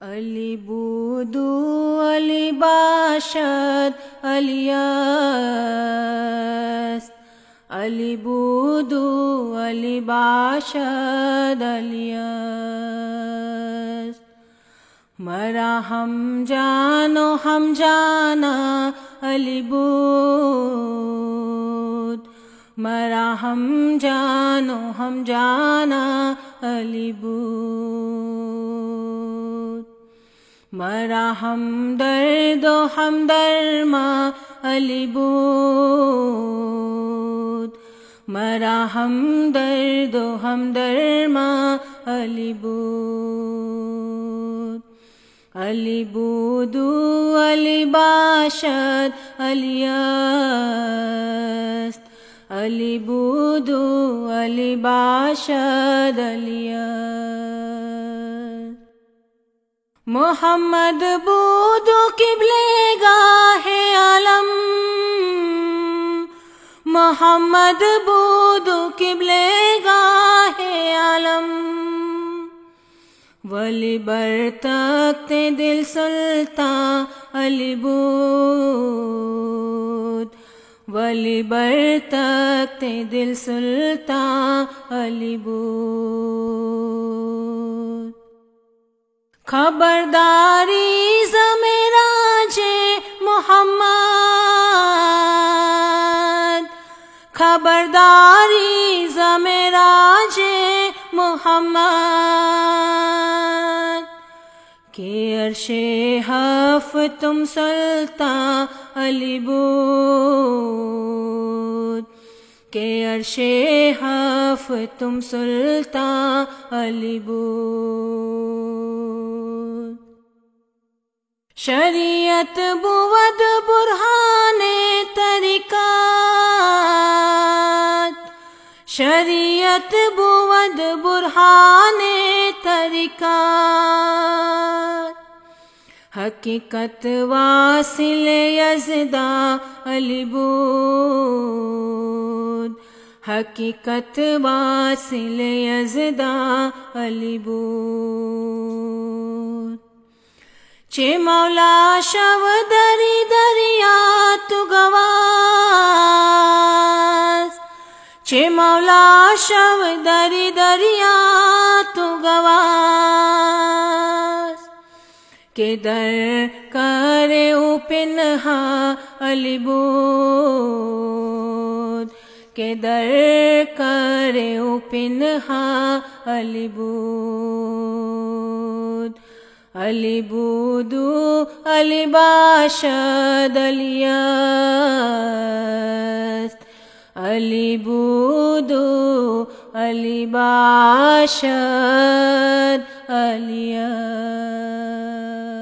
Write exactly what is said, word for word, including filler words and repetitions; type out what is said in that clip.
علی بودو علی باشد علی است، علی بودو علی باشد علی است. مرا ہم جانو ہم جانا علی بود، مرا ہم جانو ہم جانا علی بود. مرا ہم درد و ہم درما علی بود، مرا ہم درد و ہم درما علی بود. علی بودو علی باشد علی است، علی بودو علی باشد علی است. محمد بودو قبلے گاہ عالم، محمد بودو قبلے گاہ عالم. ولی بر تخت دل سلطان علی بود، ولی بر تخت دل سلطان علی بود. خبرداری زمراج محمد، خبرداری زمراج محمد. کہ عرش حف تم سلطان علی بود، کہ عرش حف تم سلطان علی بود. شریعت بود برہان طریقت، شریعت بود برہان طریقت. حقیقت واصل یزدا علی بود، حقیقت واصل یزدا علی بود. چه مولا شو دری دریا تو گواز، چه مولا شو دری دریا تو گواز. کہ در کرے او پنہا علی بود، کہ در کرے او پنہا علی بود. علی بودو علی باشد علی است، علی بودو علی باشد علی است.